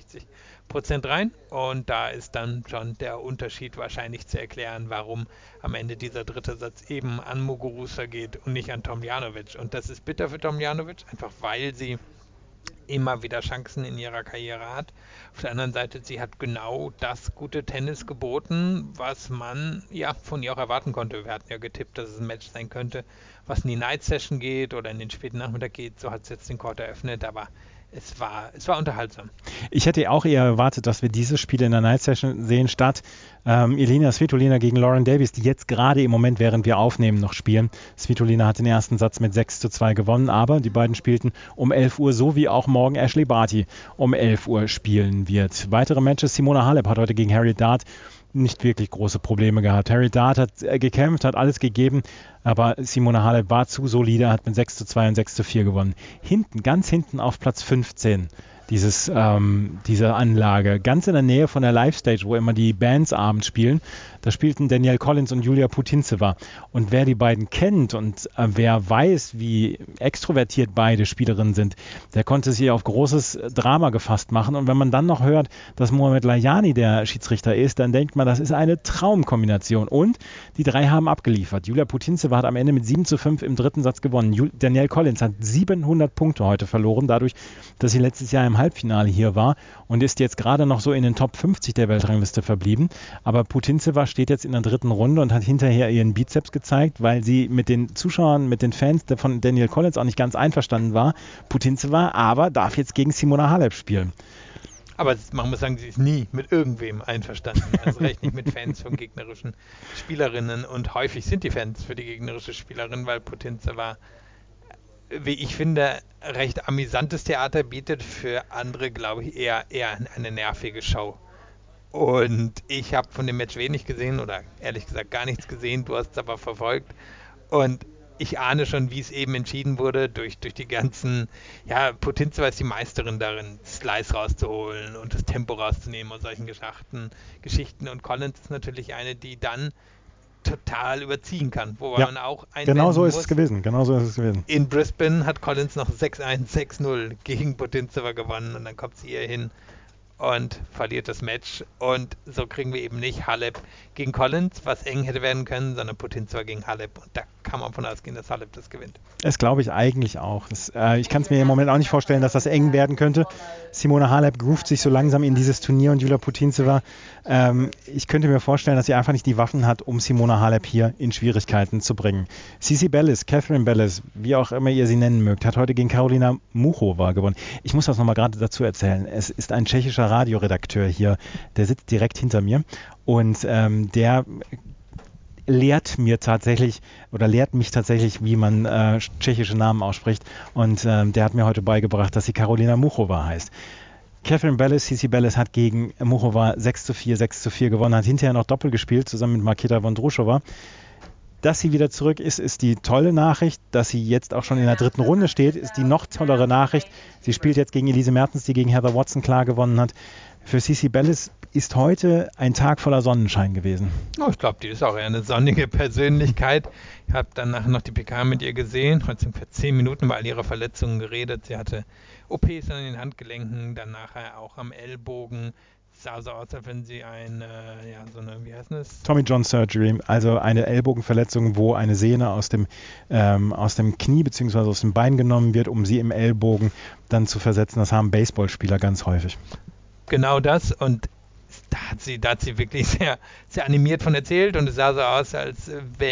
68% rein. Und da ist dann schon der Unterschied wahrscheinlich zu erklären, warum am Ende dieser dritte Satz eben an Muguruza geht und nicht an Tomljanovic. Und das ist bitter für Tomljanovic, einfach weil sie immer wieder Chancen in ihrer Karriere hat. Auf der anderen Seite, sie hat genau das gute Tennis geboten, was man ja von ihr auch erwarten konnte. Wir hatten ja getippt, dass es ein Match sein könnte, was in die Night Session geht oder in den späten Nachmittag geht. So hat es jetzt den Court eröffnet, aber es war unterhaltsam. Ich hätte auch eher erwartet, dass wir dieses Spiel in der Night Session sehen, statt Elina Svitolina gegen Lauren Davis, die jetzt gerade im Moment, während wir aufnehmen, noch spielen. Svitolina hat den ersten Satz mit 6:2 gewonnen, aber die beiden spielten um 11 Uhr, so wie auch morgen Ashley Barty um 11 Uhr spielen wird. Weitere Matches, Simona Halep hat heute gegen Harriet Dart nicht wirklich große Probleme gehabt. Harry Dart hat gekämpft, hat alles gegeben, aber Simona Halep war zu solide, hat mit 6:2 und 6:4 gewonnen. Hinten, ganz hinten auf Platz 15. Diese Anlage, ganz in der Nähe von der Live-Stage, wo immer die Bands abends spielen, da spielten Danielle Collins und Julia Putintseva. Und wer die beiden kennt und wer weiß, wie extrovertiert beide Spielerinnen sind, der konnte sich auf großes Drama gefasst machen. Und wenn man dann noch hört, dass Mohamed Lajani der Schiedsrichter ist, dann denkt man, das ist eine Traumkombination. Und die drei haben abgeliefert. Julia Putintseva hat am Ende mit 7:5 im dritten Satz gewonnen. Danielle Collins hat 700 Punkte heute verloren, dadurch, dass sie letztes Jahr im Halbfinale hier war und ist jetzt gerade noch so in den Top 50 der Weltrangliste verblieben. Aber Putintseva steht jetzt in der dritten Runde und hat hinterher ihren Bizeps gezeigt, weil sie mit den Zuschauern, mit den Fans von Danielle Collins auch nicht ganz einverstanden war. Putintseva aber darf jetzt gegen Simona Halep spielen. Aber man muss sagen, sie ist nie mit irgendwem einverstanden. Also recht nicht mit Fans von gegnerischen Spielerinnen. Und häufig sind die Fans für die gegnerische Spielerin, weil Putintseva, wie ich finde, recht amüsantes Theater bietet, für andere, glaube ich, eher eine nervige Show. Und ich habe von dem Match wenig gesehen oder ehrlich gesagt gar nichts gesehen, du hast es aber verfolgt. Und ich ahne schon, wie es eben entschieden wurde, durch die ganzen, Putintseva ist die Meisterin darin, Slice rauszuholen und das Tempo rauszunehmen aus solchen Geschichten. Und Collins ist natürlich eine, die dann total überziehen kann, wobei man auch genau so ist es gewesen. In Brisbane hat Collins noch 6:1, 6:0 gegen Putintseva gewonnen und dann kommt sie hier hin und verliert das Match. Und so kriegen wir eben nicht Halep gegen Collins, was eng hätte werden können, sondern Putintseva gegen Halep. Und da kann man von ausgehen, dass Halep das gewinnt. Das glaube ich eigentlich auch. Ich kann es mir im Moment auch nicht vorstellen, dass das eng werden könnte. Simona Halep groovt sich so langsam in dieses Turnier und Julia Putintseva. Ich könnte mir vorstellen, dass sie einfach nicht die Waffen hat, um Simona Halep hier in Schwierigkeiten zu bringen. Cici Bellis, Catherine Bellis, wie auch immer ihr sie nennen mögt, hat heute gegen Karolina Muchova gewonnen. Ich muss das nochmal gerade dazu erzählen. Es ist ein tschechischer Radioredakteur hier, der sitzt direkt hinter mir und der lehrt mich tatsächlich, wie man tschechische Namen ausspricht. Und der hat mir heute beigebracht, dass sie Karolina Muchova heißt. Catherine Bellis, Cici Bellis hat gegen Muchova 6:4, 6:4 gewonnen, hat hinterher noch Doppel gespielt, zusammen mit Marketa Vondrushova. Dass sie wieder zurück ist die tolle Nachricht. Dass sie jetzt auch schon in der dritten Runde steht, ist die noch tollere Nachricht. Sie spielt jetzt gegen Elise Mertens, die gegen Heather Watson klar gewonnen hat. Für Cici Bellis ist heute ein Tag voller Sonnenschein gewesen. Oh, ich glaube, die ist auch eher eine sonnige Persönlichkeit. Ich habe danach noch die PK mit ihr gesehen, heute für 10 Minuten über all ihre Verletzungen geredet. Sie hatte OPs an den Handgelenken, dann nachher auch am Ellbogen. Sah so aus, als wenn sie wie heißt das? Tommy John Surgery, also eine Ellbogenverletzung, wo eine Sehne aus dem Knie bzw. aus dem Bein genommen wird, um sie im Ellbogen dann zu versetzen. Das haben Baseballspieler ganz häufig. Genau das, und da hat sie wirklich sehr, sehr animiert von erzählt, und es sah so aus, als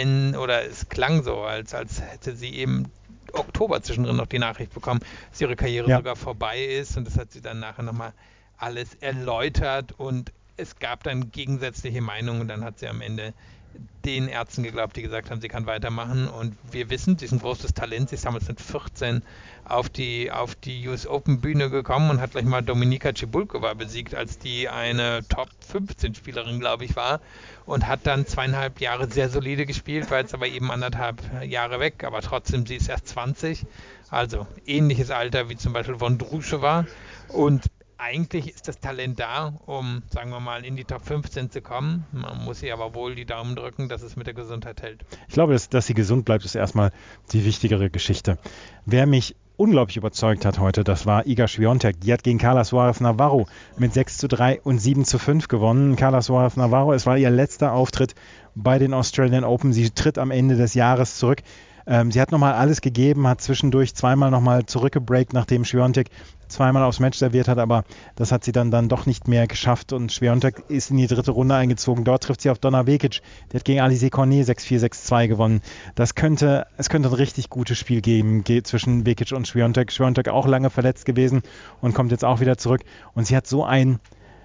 es klang so, als hätte sie eben Oktober zwischendrin noch die Nachricht bekommen, dass ihre Karriere sogar vorbei ist, und das hat sie dann nachher nochmal alles erläutert, und es gab dann gegensätzliche Meinungen, und dann hat sie am Ende den Ärzten geglaubt, die gesagt haben, sie kann weitermachen, und wir wissen, sie ist ein großes Talent, sie ist damals mit 14 auf die US Open Bühne gekommen und hat gleich mal Dominika Cibulkova besiegt, als die eine Top 15 Spielerin, glaube ich, war, und hat dann 2,5 Jahre sehr solide gespielt, war jetzt aber eben 1,5 Jahre weg, aber trotzdem, sie ist erst 20, also ähnliches Alter wie zum Beispiel Vondrushova, und eigentlich ist das Talent da, um, sagen wir mal, in die Top 15 zu kommen. Man muss ihr aber wohl die Daumen drücken, dass es mit der Gesundheit hält. Ich glaube, dass sie gesund bleibt, ist erstmal die wichtigere Geschichte. Wer mich unglaublich überzeugt hat heute, das war Iga Swiatek. Die hat gegen Carla Suarez Navarro mit 6:3 und 7:5 gewonnen. Carla Suarez Navarro, es war ihr letzter Auftritt bei den Australian Open. Sie tritt am Ende des Jahres zurück. Sie hat nochmal alles gegeben, hat zwischendurch zweimal nochmal zurückgebreakt, nachdem Swiatek zweimal aufs Match serviert hat, aber das hat sie dann doch nicht mehr geschafft, und Swiatek ist in die dritte Runde eingezogen. Dort trifft sie auf Donna Vekic, die hat gegen Alizé Cornet 6:4, 6:2 gewonnen. Es könnte ein richtig gutes Spiel geben zwischen Vekic und Swiatek. Swiatek auch lange verletzt gewesen und kommt jetzt auch wieder zurück, und sie hat so ein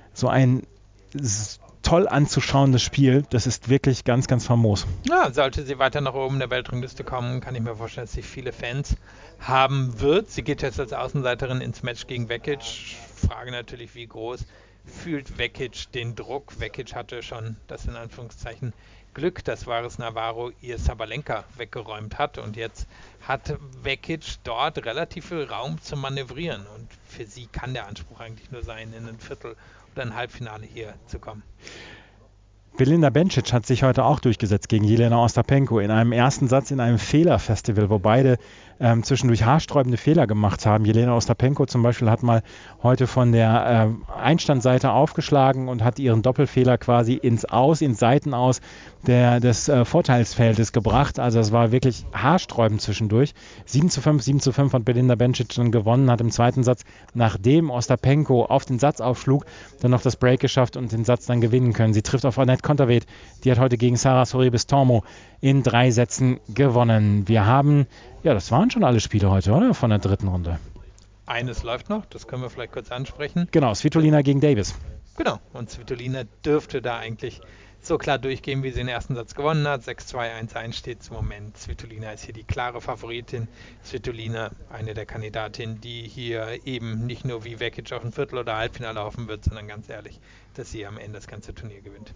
toll anzuschauendes Spiel, das ist wirklich ganz, ganz famos. Ja, sollte sie weiter nach oben in der Weltrangliste kommen, kann ich mir vorstellen, dass sie viele Fans haben wird. Sie geht jetzt als Außenseiterin ins Match gegen Vekic. Frage natürlich, wie groß. fühlt Vekic den Druck. Vekic hatte schon das in Anführungszeichen Glück, dass Vares Navarro ihr Sabalenka weggeräumt hat und jetzt hat Vekic dort relativ viel Raum zum Manövrieren und für sie kann der Anspruch eigentlich nur sein, in ein Viertel- oder ein Halbfinale hier zu kommen. Belinda Bencic hat sich heute auch durchgesetzt gegen Jelena Ostapenko in einem ersten Satz in einem Fehlerfestival, wo beide zwischendurch haarsträubende Fehler gemacht haben. Jelena Ostapenko zum Beispiel hat mal heute von der Einstandseite aufgeschlagen und hat ihren Doppelfehler quasi ins Seitenaus des Vorteilsfeldes gebracht. Also es war wirklich haarsträubend zwischendurch. 7:5 hat Belinda Bencic dann gewonnen, hat im zweiten Satz, nachdem Ostapenko auf den Satz aufschlug, dann noch das Break geschafft und den Satz dann gewinnen können. Sie trifft auf Anett Kontaveit, die hat heute gegen Sara Sorribes-Tormo in 3 Sätzen gewonnen. Wir haben, ja, das waren schon alle Spiele heute, oder? Von der dritten Runde. Eines läuft noch, das können wir vielleicht kurz ansprechen. Genau, Svitolina gegen Davis. Genau, und Svitolina dürfte da eigentlich so klar durchgehen, wie sie den ersten Satz gewonnen hat. 6-2, 1-1 steht im Moment. Svitolina ist hier die klare Favoritin. Svitolina, eine der Kandidatinnen, die hier eben nicht nur wie Vekic auf ein Viertel- oder Halbfinale hoffen wird, sondern ganz ehrlich, dass sie am Ende das ganze Turnier gewinnt.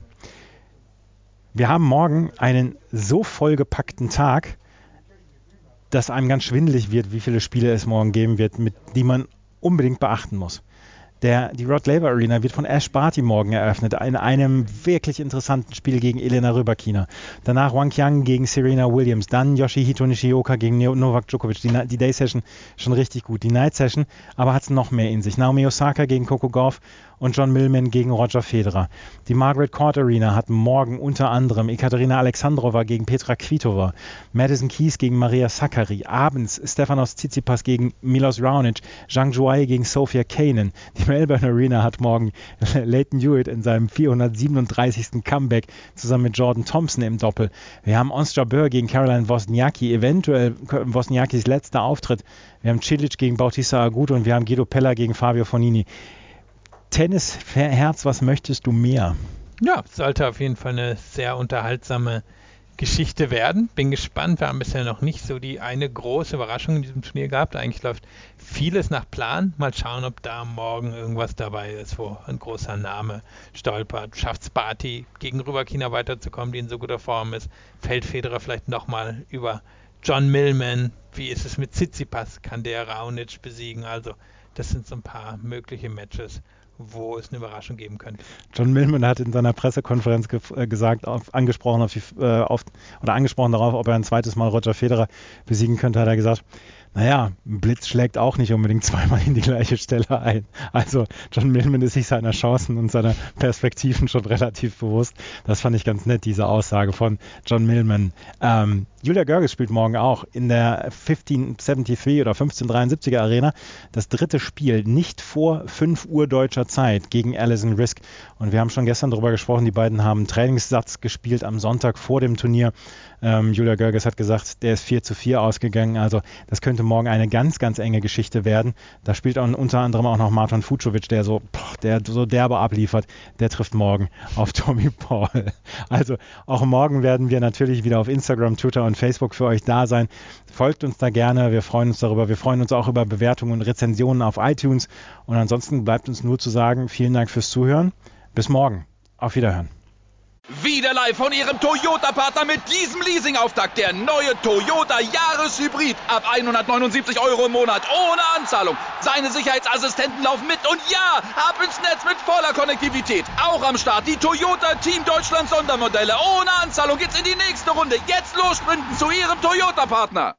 Wir haben morgen einen so vollgepackten Tag, dass einem ganz schwindelig wird, wie viele Spiele es morgen geben wird, die man unbedingt beachten muss. Die Rod Laver Arena wird von Ash Barty morgen eröffnet, in einem wirklich interessanten Spiel gegen Elena Rybakina. Danach Wang Qiang gegen Serena Williams, dann Yoshihito Nishioka gegen Novak Djokovic. Die Day Session schon richtig gut. Die Night Session aber hat es noch mehr in sich. Naomi Osaka gegen Coco Gauff und John Millman gegen Roger Federer. Die Margaret Court Arena hat morgen unter anderem Ekaterina Alexandrova gegen Petra Kvitova, Madison Keys gegen Maria Sakkari, abends Stefanos Tsitsipas gegen Milos Raonic, Zhang Zhuai gegen Sofia Kenin. Die Melbourne Arena hat morgen Lleyton Hewitt in seinem 437. Comeback zusammen mit Jordan Thompson im Doppel. Wir haben Ons Jabeur gegen Caroline Wozniacki, eventuell Wozniackis letzter Auftritt. Wir haben Cilic gegen Bautista Agut und wir haben Guido Pella gegen Fabio Fognini. Tennis, Herz, was möchtest du mehr? Ja, sollte auf jeden Fall eine sehr unterhaltsame Geschichte werden. Bin gespannt, wir haben bisher noch nicht so die eine große Überraschung in diesem Turnier gehabt. Eigentlich läuft vieles nach Plan. Mal schauen, ob da morgen irgendwas dabei ist, wo ein großer Name stolpert. Schafft es Barty gegen Rybakina weiterzukommen, die in so guter Form ist. Fällt Federer vielleicht nochmal über John Millman. Wie ist es mit Tsitsipas? Kann der Raonic besiegen? Also das sind so ein paar mögliche Matches, wo es eine Überraschung geben könnte. John Millman hat in seiner Pressekonferenz gesagt, angesprochen darauf, ob er ein zweites Mal Roger Federer besiegen könnte, hat er gesagt, naja, ein Blitz schlägt auch nicht unbedingt zweimal in die gleiche Stelle ein. Also John Millman ist sich seiner Chancen und seiner Perspektiven schon relativ bewusst. Das fand ich ganz nett, diese Aussage von John Millman. Julia Görges spielt morgen auch in der 1573 oder 1573er Arena das dritte Spiel, nicht vor 5 Uhr deutscher Zeit, gegen Alison Risk. Und wir haben schon gestern darüber gesprochen, die beiden haben einen Trainingssatz gespielt am Sonntag vor dem Turnier. Julia Görges hat gesagt, der ist 4:4 ausgegangen, also das könnte morgen eine ganz, ganz enge Geschichte werden. Da spielt auch unter anderem auch noch Marton Fucsovics, der so derbe abliefert, der trifft morgen auf Tommy Paul. Also auch morgen werden wir natürlich wieder auf Instagram, Twitter und Facebook für euch da sein. Folgt uns da gerne, wir freuen uns darüber. Wir freuen uns auch über Bewertungen und Rezensionen auf iTunes. Und ansonsten bleibt uns nur zu sagen, vielen Dank fürs Zuhören. Bis morgen. Auf Wiederhören. Wieder live von Ihrem Toyota-Partner mit diesem Leasing-Auftakt. Der neue Toyota Jahreshybrid. Ab 179 € im Monat. Ohne Anzahlung. Seine Sicherheitsassistenten laufen mit. Und ja, ab ins Netz mit voller Konnektivität. Auch am Start die Toyota Team Deutschland Sondermodelle. Ohne Anzahlung geht's in die nächste Runde. Jetzt los sprinten zu Ihrem Toyota-Partner.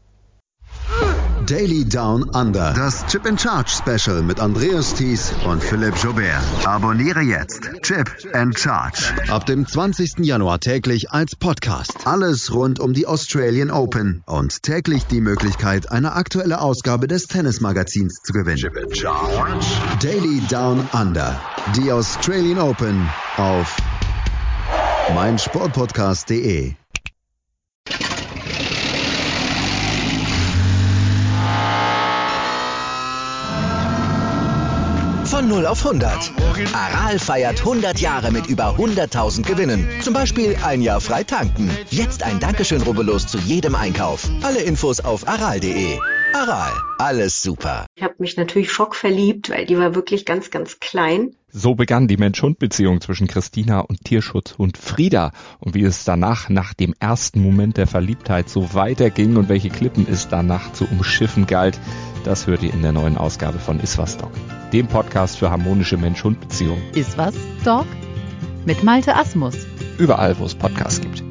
Daily Down Under. Das Chip and Charge Special mit Andreas Thies und Philipp Joubert. Abonniere jetzt Chip and Charge. Ab dem 20. Januar täglich als Podcast. Alles rund um die Australian Open und täglich die Möglichkeit, eine aktuelle Ausgabe des Tennismagazins zu gewinnen. Chip and Charge. Daily Down Under. Die Australian Open auf meinsportpodcast.de. Von 0 auf 100. Aral feiert 100 Jahre mit über 100.000 Gewinnen. Zum Beispiel ein Jahr frei tanken. Jetzt ein Dankeschön, rubbellos zu jedem Einkauf. Alle Infos auf aral.de. Aral, alles super. Ich habe mich natürlich schockverliebt, weil die war wirklich ganz, ganz klein. So begann die Mensch-Hund-Beziehung zwischen Christina und Tierschutzhund Frieda. Und wie es danach, nach dem ersten Moment der Verliebtheit, so weiterging und welche Klippen es danach zu umschiffen galt, das hört ihr in der neuen Ausgabe von Iswas Dog, dem Podcast für harmonische Mensch-Hund-Beziehungen. Iswas Dog? Mit Malte Asmus. Überall, wo es Podcasts gibt.